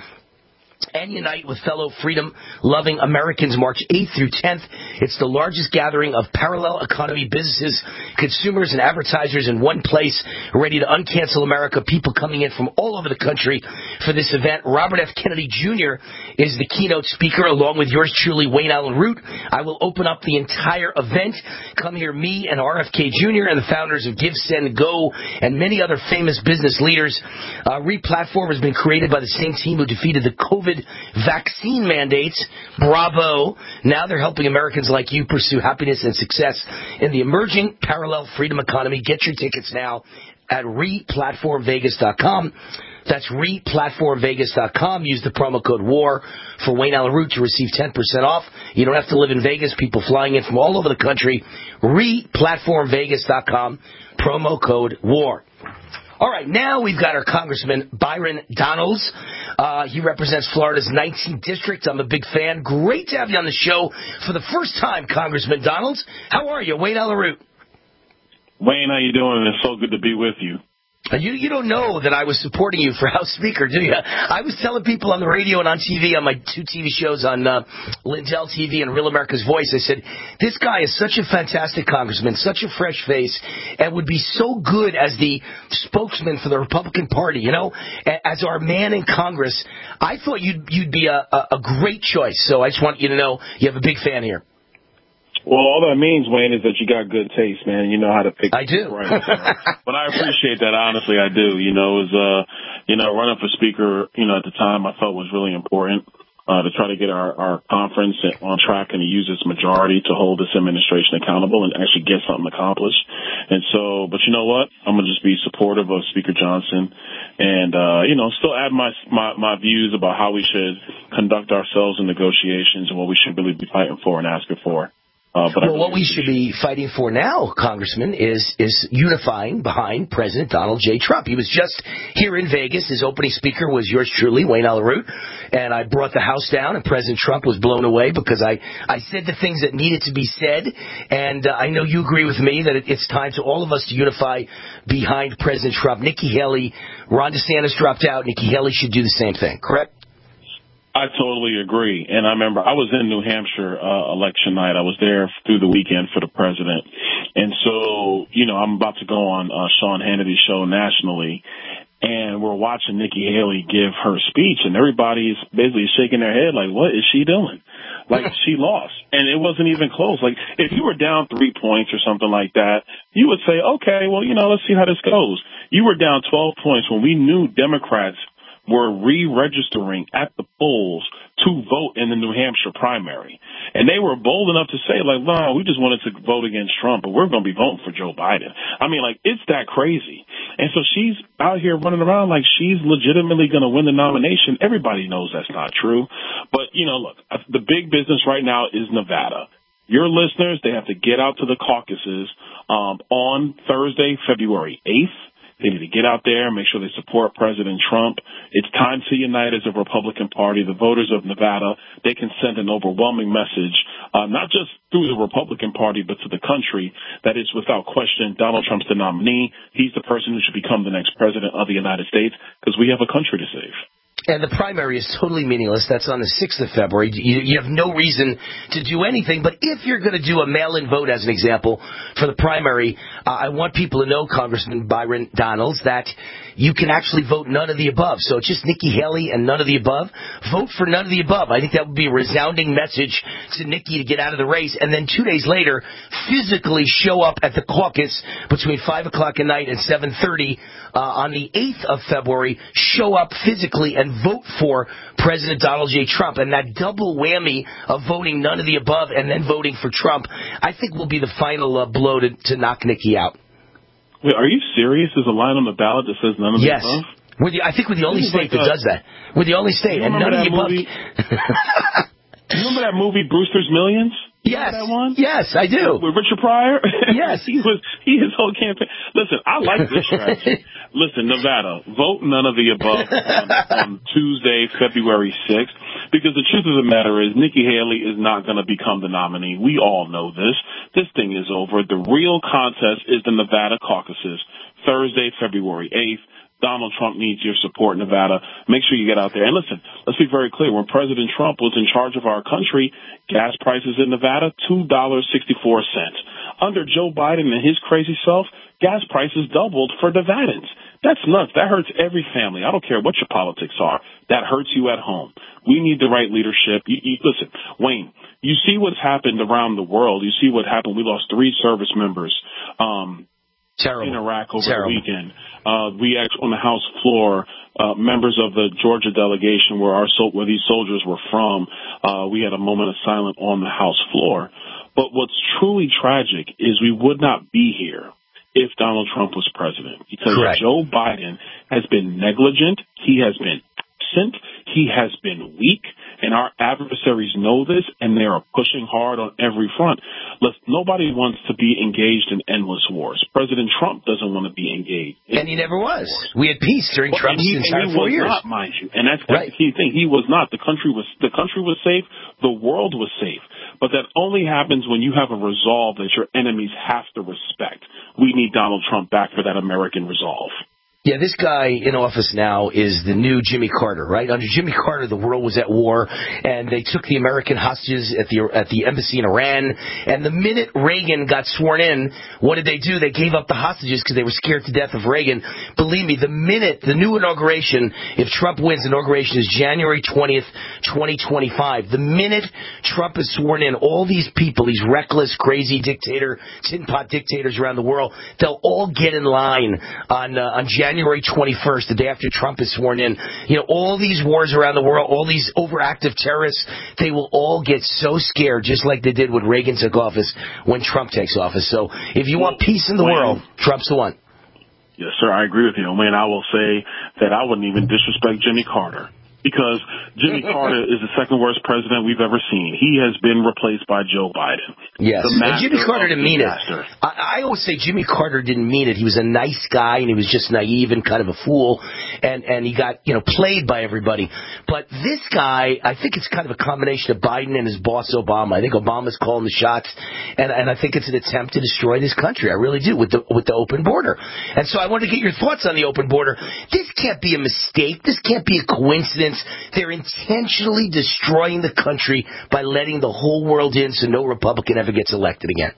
and unite with fellow freedom-loving Americans. March eighth through tenth. It's the largest gathering of parallel economy businesses, consumers, and advertisers in one place, ready to uncancel America. People coming in from all over the country for this event. Robert F. Kennedy Junior is the keynote speaker, along with yours truly, Wayne Allen Root. I will open up the entire event. Come hear me and R F K Junior and the founders of Give, Send, Go, and many other famous business leaders. Uh, Replatform has been created by the same team who defeated the COVID vaccine mandates. Bravo. Now they're helping Americans like you pursue happiness and success in the emerging parallel freedom economy. Get your tickets now at replatform vegas dot com. That's replatform vegas dot com. Use the promo code WAR for Wayne Allen Root to receive ten percent off. You don't have to live in Vegas. People flying in from all over the country. replatform vegas dot com. Promo code WAR. All right, now we've got our Congressman Byron Donalds. Uh, he represents Florida's nineteenth District. I'm a big fan. Great to have you on the show for the first time, Congressman Donalds. How are you? Wayne Allen Root. Wayne, how you doing? It's so good to be with you. You you don't know that I was supporting you for House Speaker, do you? I was telling people on the radio and on T V, on my two T V shows on uh, Lindell T V and Real America's Voice, I said, this guy is such a fantastic congressman, such a fresh face, and would be so good as the spokesman for the Republican Party, you know, as our man in Congress. I thought you'd, you'd be a, a, a great choice, so I just want you to know you have a big fan here. Well, all that means, Wayne, is that you got good taste, man. You know how to pick. I do. Right. But I appreciate that. Honestly, I do. You know, it was, uh, you know, running for speaker, you know, at the time I felt was really important, uh, to try to get our, our conference on track and to use its majority to hold this administration accountable and actually get something accomplished. And so, but you know what? I'm going to just be supportive of Speaker Johnson and, uh, you know, still add my, my, my views about how we should conduct ourselves in negotiations and what we should really be fighting for and asking for. Uh, but well, what we should be fighting for now, Congressman, is is unifying behind President Donald J. Trump. He was just here in Vegas. His opening speaker was yours truly, Wayne Allen Root, and I brought the house down, and President Trump was blown away because I, I said the things that needed to be said, and uh, I know you agree with me that it, it's time to all of us to unify behind President Trump. Nikki Haley, Ron DeSantis dropped out. Nikki Haley should do the same thing, correct? I totally agree. And I remember I was in New Hampshire uh, election night. I was there through the weekend for the president. And so, you know, I'm about to go on uh, Sean Hannity's show nationally. And we're watching Nikki Haley give her speech. And everybody's basically shaking their head like, what is she doing? Like, she lost. And it wasn't even close. Like, if you were down three points or something like that, you would say, okay, well, you know, let's see how this goes. You were down twelve points when we knew Democrats were re-registering at the polls to vote in the New Hampshire primary. And they were bold enough to say, like, no, we just wanted to vote against Trump, but we're going to be voting for Joe Biden. I mean, like, it's that crazy. And so she's out here running around like she's legitimately going to win the nomination. Everybody knows that's not true. But, you know, look, the big business right now is Nevada. Your listeners, they have to get out to the caucuses um, on Thursday, February eighth. They need to get out there and make sure they support President Trump. It's time to unite as a Republican Party. The voters of Nevada, they can send an overwhelming message, uh, not just through the Republican Party, but to the country, that is without question Donald Trump's the nominee. He's the person who should become the next president of the United States because we have a country to save. And the primary is totally meaningless. That's on the sixth of February. You, you have no reason to do anything. But if you're going to do a mail-in vote, as an example, for the primary, uh, I want people to know, Congressman Byron Donalds, that you can actually vote none of the above. So it's just Nikki Haley and none of the above. Vote for none of the above. I think that would be a resounding message to Nikki to get out of the race. And then two days later, physically show up at the caucus between five o'clock at night and seven thirty uh, on the eighth of February, show up physically and vote for President Donald J. Trump. And that double whammy of voting none of the above and then voting for Trump, I think will be the final uh, blow to, to knock Nikki out. Wait, are you serious? There's a line on the ballot that says none of yes. the above? We're the, I think we're the only state like that a, does that. We're the only state, and none of the above. Movie? You remember that movie Brewster's Millions? You yes. That one? Yes, I do. With Richard Pryor? Yes. he was he his whole campaign. Listen, I like this strategy. Listen, Nevada, vote none of the above on, on Tuesday, February sixth, because the truth of the matter is Nikki Haley is not going to become the nominee. We all know this. This thing is over. The real contest is the Nevada caucuses, Thursday, February eighth. Donald Trump needs your support, Nevada. Make sure you get out there. And listen, let's be very clear. When President Trump was in charge of our country, gas prices in Nevada, two dollars and sixty-four cents. Under Joe Biden and his crazy self, gas prices doubled for Nevadans. That's nuts. That hurts every family. I don't care what your politics are. That hurts you at home. We need the right leadership. You, you, listen, Wayne, you see what's happened around the world. You see what happened. We lost three service members. Um, Terrible. in Iraq over Terrible. the weekend. Uh, we actually, on the House floor, uh, members of the Georgia delegation where our, so, where these soldiers were from, uh, we had a moment of silence on the House floor. But what's truly tragic is we would not be here if Donald Trump was president, because Correct. Joe Biden has been negligent. He has been absent. He has been weak. And our adversaries know this, and they are pushing hard on every front. Let's, nobody wants to be engaged in endless wars. President Trump doesn't want to be engaged. And he never was. We had peace during well, Trump's he, entire he four was years. Not, mind you. And that's, that's right. the key thing. He was not. The country was the country was safe. The world was safe. But that only happens when you have a resolve that your enemies have to respect. We need Donald Trump back for that American resolve. Yeah, this guy in office now is the new Jimmy Carter, right? Under Jimmy Carter, the world was at war, and they took the American hostages at the at the embassy in Iran. And the minute Reagan got sworn in, what did they do? They gave up the hostages because they were scared to death of Reagan. Believe me, the minute the new inauguration, if Trump wins, inauguration is January twentieth, twenty twenty-five. The minute Trump is sworn in, all these people, these reckless, crazy dictator, tin pot dictators around the world, they'll all get in line on uh, on January. January twenty-first, the day after Trump is sworn in. You know, all these wars around the world, all these overactive terrorists, they will all get so scared, just like they did when Reagan took office, when Trump takes office. So if you want peace in the world, Trump's the one. Yes, sir, I agree with you. I mean, I will say that I wouldn't even disrespect Jimmy Carter, because Jimmy Carter is the second worst president we've ever seen. He has been replaced by Joe Biden. Yes, and Jimmy Carter didn't mean it. I, I always say Jimmy Carter didn't mean it. He was a nice guy, and he was just naive and kind of a fool, and, and he got, you know, played by everybody. But this guy, I think it's kind of a combination of Biden and his boss Obama. I think Obama's calling the shots, and, and I think it's an attempt to destroy this country. I really do, with the with the open border. And so I wanted to get your thoughts on the open border. This can't be a mistake. This can't be a coincidence. They're intentionally destroying the country by letting the whole world in so no Republican ever gets elected again.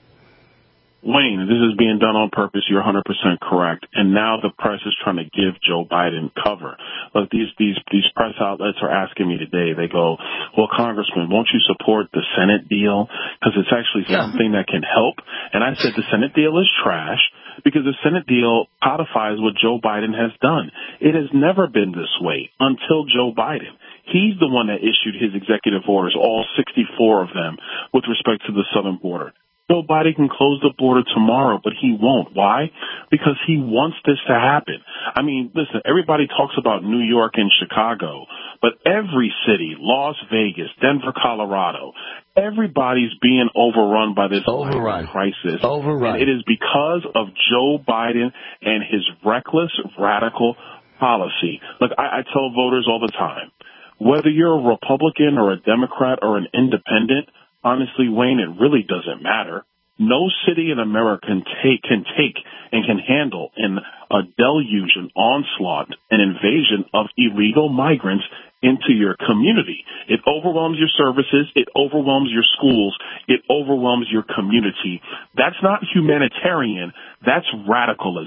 Wayne, this is being done on purpose. You're one hundred percent correct. And now the press is trying to give Joe Biden cover. Look, these, these, these press outlets are asking me today. They go, well, Congressman, won't you support the Senate deal? Because it's actually something yeah. that can help. And I said the Senate deal is trash, because the Senate deal codifies what Joe Biden has done. It has never been this way until Joe Biden. He's the one that issued his executive orders, all sixty-four of them, with respect to the southern border. Joe Biden can close the border tomorrow, but he won't. Why? Because he wants this to happen. I mean, listen, everybody talks about New York and Chicago, but every city, Las Vegas, Denver, Colorado, everybody's being overrun by this overrun crisis. Overrun. And it is because of Joe Biden and his reckless, radical policy. Look, I, I tell voters all the time, whether you're a Republican or a Democrat or an independent, honestly, Wayne, it really doesn't matter. No city in America can take, can take and can handle in a deluge, an onslaught, an invasion of illegal migrants into your community. It overwhelms your services. It overwhelms your schools. It overwhelms your community. That's not humanitarian. That's radicalism.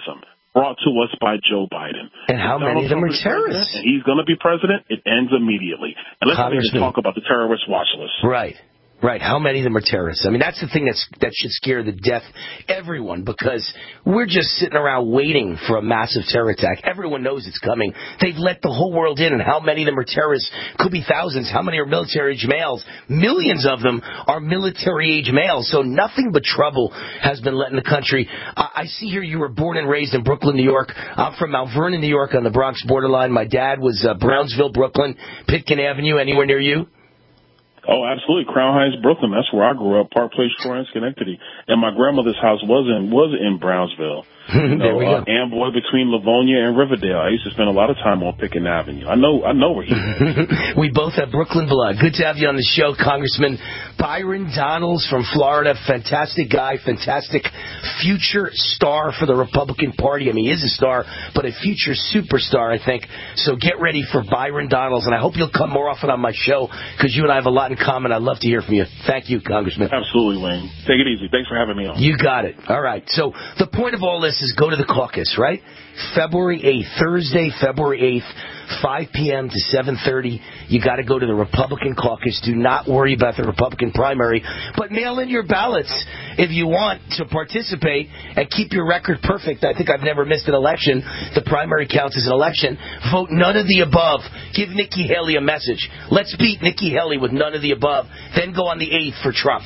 brought to us by Joe Biden. And how many of them are terrorists? And he's going to be president. It ends immediately. And let's not even Congressman. talk about the terrorist watch list. Right. Right. How many of them are terrorists? I mean, that's the thing that's, that should scare the death everyone, because we're just sitting around waiting for a massive terror attack. Everyone knows it's coming. They've let the whole world in, and how many of them are terrorists? Could be thousands. How many are military-age males? Millions of them are military-age males. So nothing but trouble has been let in the country. I, I see here you were born and raised in Brooklyn, New York. I'm from Mount Vernon, New York, on the Bronx borderline. My dad was uh, Brownsville, Brooklyn, Pitkin Avenue. Anywhere near you? Oh, absolutely. Crown Heights, Brooklyn. That's where I grew up. Park Place, Torrance, Schenectady. And my grandmother's house was in was in Brownsville. You know, there we go. Uh, Amboy between Livonia and Riverdale. I used to spend a lot of time on Pitkin Avenue. I know, I know where he is. We both have Brooklyn blood. Good to have you on the show, Congressman Byron Donalds from Florida. Fantastic guy, fantastic future star for the Republican Party. I mean, he is a star, but a future superstar, I think. So get ready for Byron Donalds, and I hope you'll come more often on my show, because you and I have a lot in common. I'd love to hear from you. Thank you, Congressman. Absolutely, Wayne. Take it easy. Thanks for having me on. You got it. All right. So the point of all this is go to the caucus, right? February eighth, Thursday, February eighth, five p.m. to seven thirty. You got to go to the Republican caucus. Do not worry about the Republican primary, but mail in your ballots if you want to participate and keep your record perfect. I think I've never missed an election. The primary counts as an election. Vote none of the above. Give Nikki Haley a message. Let's beat Nikki Haley with none of the above. Then go on the eighth for Trump.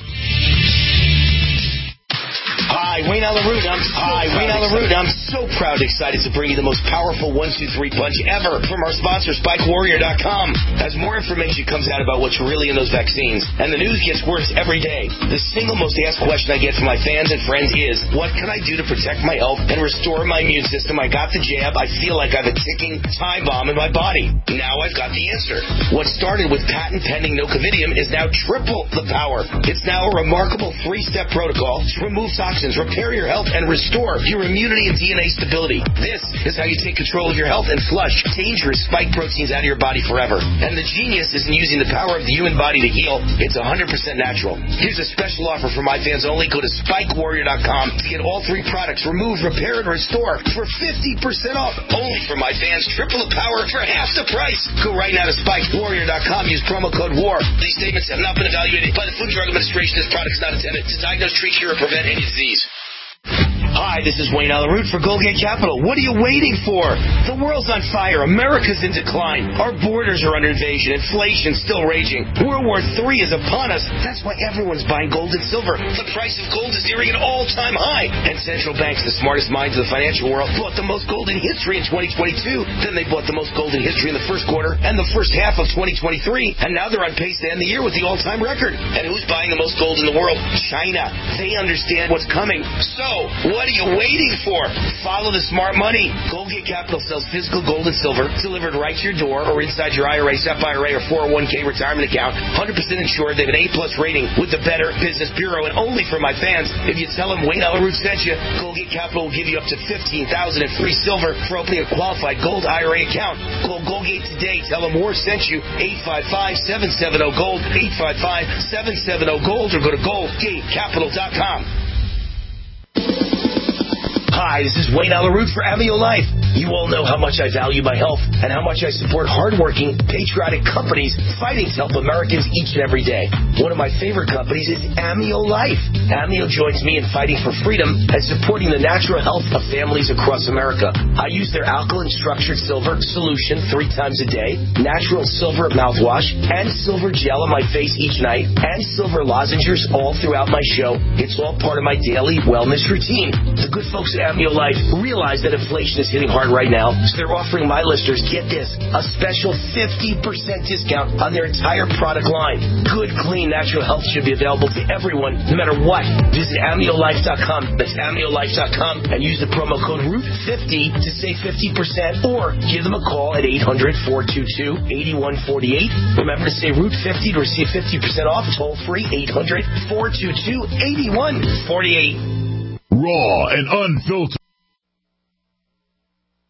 Hi, Wayne Allyn Root. I'm so Hi, Wayne Allyn Root. I'm so proud and excited to bring you the most powerful one two three punch ever from our sponsor, Spike Warrior dot com. As more information comes out about what's really in those vaccines, and the news gets worse every day, the single most asked question I get from my fans and friends is, what can I do to protect my health and restore my immune system? I got the jab. I feel like I have a ticking time bomb in my body. Now I've got the answer. What started with patent-pending nocovidium is now triple the power. It's now a remarkable three-step protocol to remove toxins, repair your health, and restore your immunity and D N A stability. This is how you take control of your health and flush dangerous spike proteins out of your body forever. And the genius isn't using the power of the human body to heal. It's one hundred percent natural. Here's a special offer for my fans only. Go to Spike Warrior dot com to get all three products, remove, repair, and restore for fifty percent off. Only for my fans. Triple the power for half the price. Go right now to Spike Warrior dot com. Use promo code WAR. These statements have not been evaluated by the Food and Drug Administration. This product is not intended to diagnose, treat, cure, or prevent any disease. Hi, this is Wayne Allyn Root for Goldgate Capital. What are you waiting for? The world's on fire. America's in decline. Our borders are under invasion. Inflation's still raging. World War Three is upon us. That's why everyone's buying gold and silver. The price of gold is nearing an all-time high. And central banks, the smartest minds of the financial world, bought the most gold in history in twenty twenty-two. Then they bought the most gold in history in the first quarter and the first half of twenty twenty-three. And now they're on pace to end the year with the all-time record. And who's buying the most gold in the world? China. They understand what's coming. So, what are you waiting for? Follow the smart money. Goldgate Capital sells physical gold and silver delivered right to your door or inside your I R A, S E P I R A, or four oh one k retirement account. one hundred percent insured. They have an A-plus rating with the Better Business Bureau. And only for my fans, if you tell them Wayne Allyn Root sent you, Goldgate Capital will give you up to fifteen thousand dollars in free silver for opening a qualified gold I R A account. Call Goldgate today. Tell them War sent you. eight five five, seven seven zero, GOLD. eight five five, seven seven zero, GOLD. Or go to goldgate capital dot com. Hi, this is Wayne Allyn Root for Amio Life. You all know how much I value my health and how much I support hardworking, patriotic companies fighting to help Americans each and every day. One of my favorite companies is Amio Life. Amio joins me in fighting for freedom and supporting the natural health of families across America. I use their alkaline structured silver solution three times a day, natural silver mouthwash, and silver gel on my face each night, and silver lozenges all throughout my show. It's all part of my daily wellness routine. The good folks at Amio Life realize that inflation is hitting hard right now, so they're offering my listeners, get this, a special fifty percent discount on their entire product line. Good, clean, natural health should be available to everyone, no matter what. Visit amio life dot com. That's amio life dot com and use the promo code root fifty to save fifty percent, or give them a call at eight hundred, four two two, eight one four eight. Remember to say root fifty to receive fifty percent off. Toll free, eight hundred, four two two, eight one four eight. Raw and unfiltered.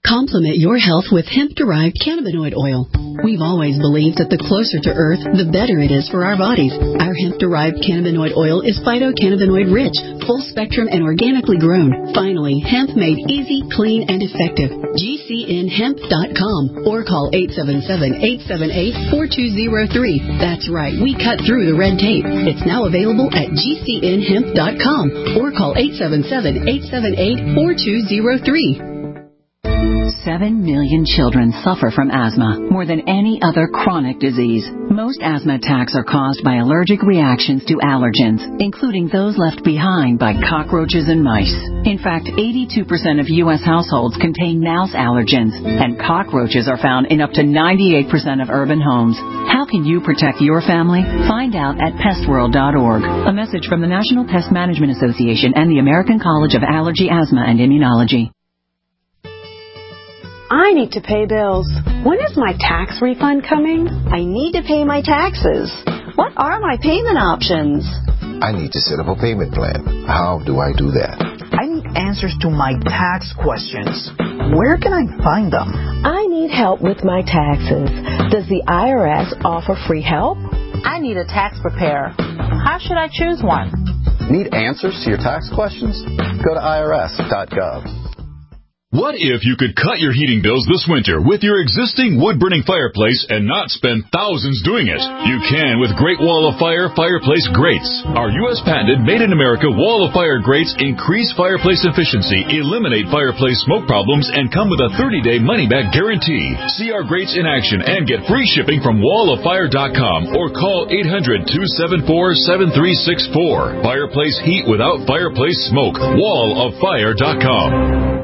Complement your health with hemp-derived cannabinoid oil. We've always believed that the closer to Earth, the better it is for our bodies. Our hemp-derived cannabinoid oil is phytocannabinoid-rich, full-spectrum, and organically grown. Finally, hemp made easy, clean, and effective. G C N hemp dot com or call eight seven seven, eight seven eight, four two zero three. That's right, we cut through the red tape. It's now available at G C N hemp dot com or call eight seven seven, eight seven eight, four two zero three. Seven million children suffer from asthma, more than any other chronic disease. Most asthma attacks are caused by allergic reactions to allergens, including those left behind by cockroaches and mice. In fact, eighty-two percent of U S households contain mouse allergens, and cockroaches are found in up to ninety-eight percent of urban homes. How can you protect your family? Find out at pest world dot org. A message from the National Pest Management Association and the American College of Allergy, Asthma, and Immunology. I need to pay bills. When is my tax refund coming? I need to pay my taxes. What are my payment options? I need to set up a payment plan. How do I do that? I need answers to my tax questions. Where can I find them? I need help with my taxes. Does the I R S offer free help? I need a tax preparer. How should I choose one? Need answers to your tax questions? Go to I R S dot gov. What if you could cut your heating bills this winter with your existing wood-burning fireplace and not spend thousands doing it? You can with Great Wall of Fire fireplace grates. Our U S patented made-in-America Wall of Fire grates increase fireplace efficiency, eliminate fireplace smoke problems, and come with a thirty-day money-back guarantee. See our grates in action and get free shipping from wall of fire dot com or call eight hundred, two seven four, seven three six four. Fireplace heat without fireplace smoke. wall of fire dot com.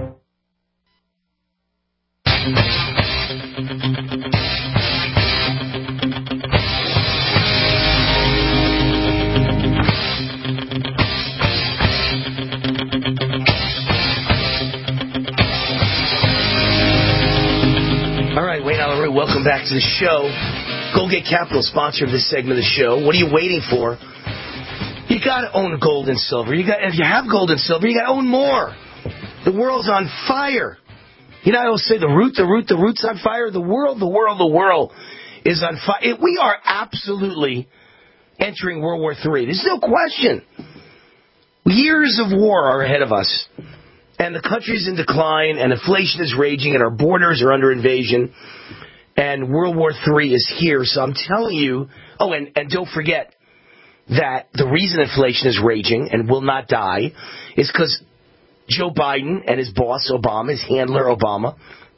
Welcome back to the show. Goldgate Capital, sponsor of this segment of the show. What are you waiting for? You got to own gold and silver. You got, if you have gold and silver, you got to own more. The world's on fire. You know, I always say the root, the root, the root's on fire. The world, the world, the world is on fire. We are absolutely entering World War Three. There's no question. Years of war are ahead of us. And the country's in decline, and inflation is raging, and our borders are under invasion. And World War Three is here, so I'm telling you... Oh, and, and don't forget that the reason inflation is raging and will not die is because Joe Biden and his boss, Obama, his handler, Obama,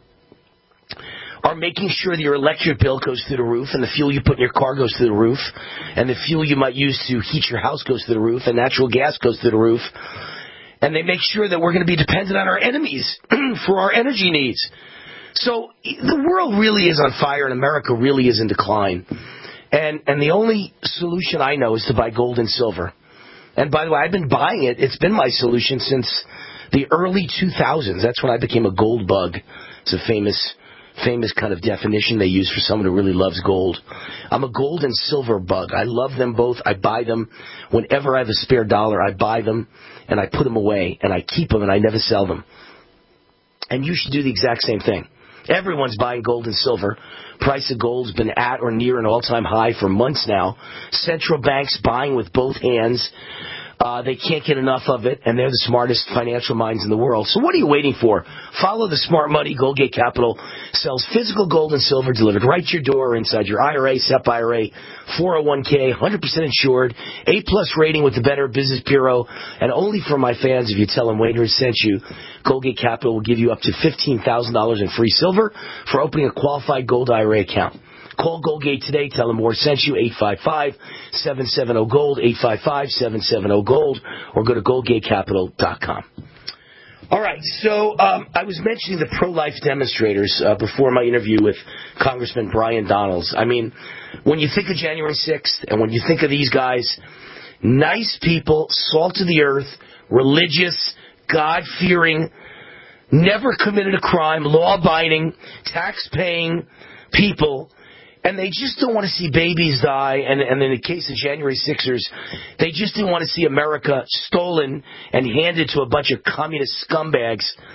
are making sure that your electric bill goes through the roof, and the fuel you put in your car goes through the roof, and the fuel you might use to heat your house goes through the roof, and natural gas goes through the roof. And they make sure that we're going to be dependent on our enemies for our energy needs. So the world really is on fire, and America really is in decline. And and the only solution I know is to buy gold and silver. And by the way, I've been buying it. It's been my solution since the early two thousands. That's when I became a gold bug. It's a famous, famous kind of definition they use for someone who really loves gold. I'm a gold and silver bug. I love them both. I buy them. Whenever I have a spare dollar, I buy them, and I put them away, and I keep them, and I never sell them. And you should do the exact same thing. Everyone's buying gold and silver. Price of gold's been at or near an all-time high for months now. Central banks buying with both hands. Uh, they can't get enough of it, and they're the smartest financial minds in the world. So what are you waiting for? Follow the smart money. Goldgate Capital sells physical gold and silver delivered right to your door or inside your I R A, S E P I R A, four oh one k, one hundred percent insured, A-plus rating with the Better Business Bureau, and only for my fans, if you tell them Wayne sent you, Goldgate Capital will give you up to fifteen thousand dollars in free silver for opening a qualified gold I R A account. Call Goldgate today. Tell them Moore sent you, eight five five, seven seven zero, GOLD, eight five five, seven seven zero, GOLD, or go to goldgate capital dot com. All right, so um, I was mentioning the pro-life demonstrators uh, before my interview with Congressman Brian Donalds. I mean, when you think of January sixth and when you think of these guys, nice people, salt of the earth, religious, God-fearing, never committed a crime, law-abiding, tax-paying people, and they just don't want to see babies die, and, and in the case of January sixers, they just didn't want to see America stolen and handed to a bunch of communist scumbags.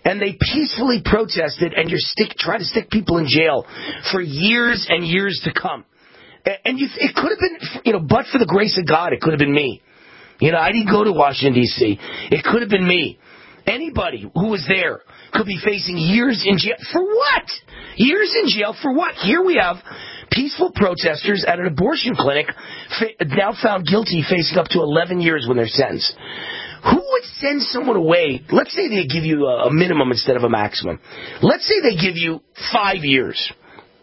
and they peacefully protested, and you're stick, trying to stick people in jail for years and years to come. And you, it could have been, you know, but for the grace of God, it could have been me. You know, I didn't go to Washington, D C It could have been me. Anybody who was there could be facing years in jail. For what? Years in jail for what? Here we have peaceful protesters at an abortion clinic fa- now found guilty, facing up to eleven years when they're sentenced. Who would send someone away? Let's say they give you a minimum instead of a maximum. Let's say they give you five years,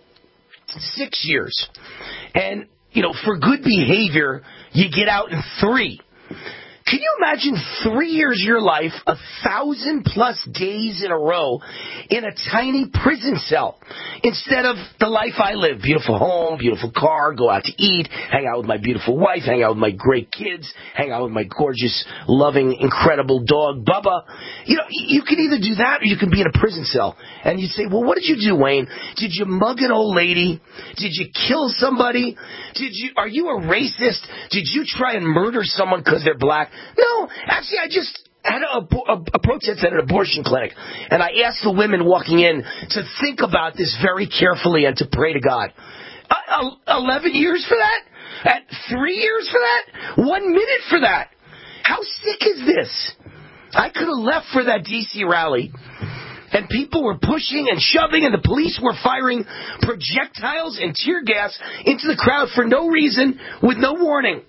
six years. And, you know, for good behavior, you get out in three. Can you imagine three years of your life, a thousand plus days in a row, in a tiny prison cell, instead of the life I live? Beautiful home, beautiful car, go out to eat, hang out with my beautiful wife, hang out with my great kids, hang out with my gorgeous, loving, incredible dog, Bubba. You know, you can either do that or you can be in a prison cell. And you'd say, well, what did you do, Wayne? Did you mug an old lady? Did you kill somebody? Did you? Are you a racist? Did you try and murder someone because they're black? No, actually, I just had a, a, a protest at an abortion clinic, and I asked the women walking in to think about this very carefully and to pray to God. Uh, Eleven years for that? At three years for that? One minute for that? How sick is this? I could have left for that D C rally, and people were pushing and shoving, and the police were firing projectiles and tear gas into the crowd for no reason, with no warning.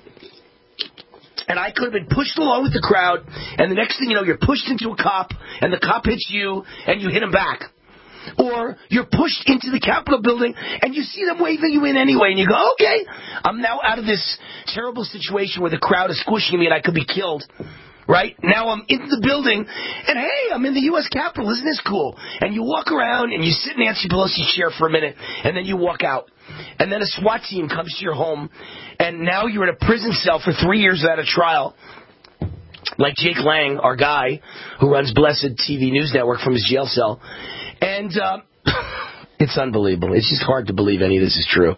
And I could have been pushed along with the crowd, and the next thing you know, you're pushed into a cop, and the cop hits you, and you hit him back. Or you're pushed into the Capitol building, and you see them waving you in anyway, and you go, okay, I'm now out of this terrible situation where the crowd is squishing me and I could be killed. Right? Now I'm in the building, and hey, I'm in the U S Capitol. Isn't this cool? And you walk around, and you sit in Nancy Pelosi's chair for a minute, and then you walk out. And then a SWAT team comes to your home, and now you're in a prison cell for three years without a trial. Like Jake Lang, our guy, who runs Blessed T V News Network from his jail cell. And uh, it's unbelievable. It's just hard to believe any of this is true.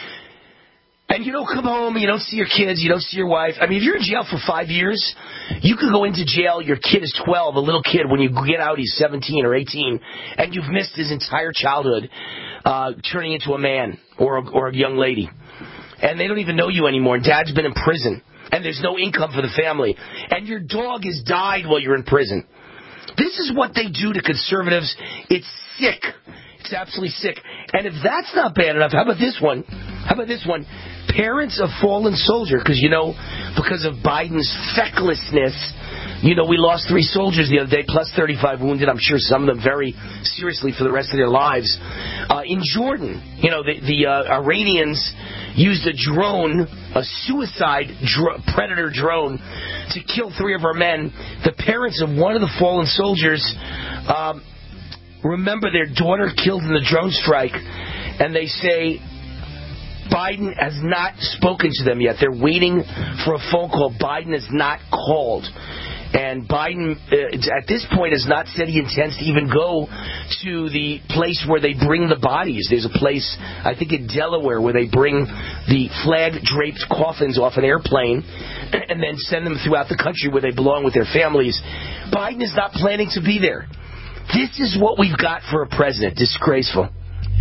And you don't come home, you don't see your kids, you don't see your wife. I mean, if you're in jail for five years, you could go into jail, your kid is twelve, a little kid. When you get out, he's seventeen or eighteen, and you've missed his entire childhood uh, turning into a man or a, or a young lady. And they don't even know you anymore, and dad's been in prison, and there's no income for the family. And your dog has died while you're in prison. This is what they do to conservatives. It's sick. It's absolutely sick. And if that's not bad enough, how about this one? How about this one? Parents of fallen soldier, because, you know, because of Biden's fecklessness, you know, we lost three soldiers the other day, plus thirty-five wounded. I'm sure some of them very seriously for the rest of their lives. Uh, in Jordan, you know, the, the uh, Iranians used a drone, a suicide dr- predator drone, to kill three of our men. The parents of one of the fallen soldiers um, remember their daughter killed in the drone strike, and they say Biden has not spoken to them yet. They're waiting for a phone call. Biden has not called. And Biden, uh, at this point, has not said he intends to even go to the place where they bring the bodies. There's a place, I think in Delaware, where they bring the flag-draped coffins off an airplane and then send them throughout the country where they belong with their families. Biden is not planning to be there. This is what we've got for a president. Disgraceful.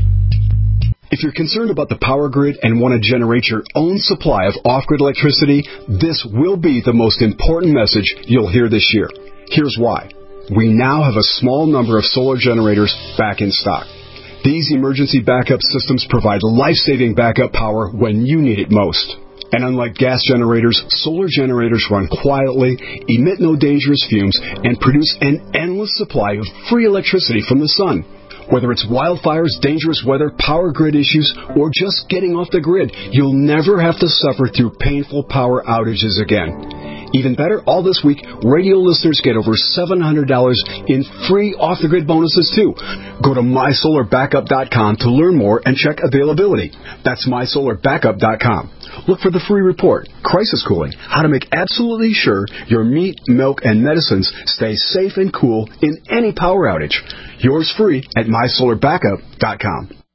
If you're concerned about the power grid and want to generate your own supply of off-grid electricity, this will be the most important message you'll hear this year. Here's why. We now have a small number of solar generators back in stock. These emergency backup systems provide life-saving backup power when you need it most. And unlike gas generators, solar generators run quietly, emit no dangerous fumes, and produce an endless supply of free electricity from the sun. Whether it's wildfires, dangerous weather, power grid issues, or just getting off the grid, you'll never have to suffer through painful power outages again. Even better, all this week, radio listeners get over seven hundred dollars in free off-the-grid bonuses, too. Go to my solar backup dot com to learn more and check availability. That's my solar backup dot com. Look for the free report, Crisis Cooling, how to make absolutely sure your meat, milk, and medicines stay safe and cool in any power outage. Yours free at my solar backup dot com.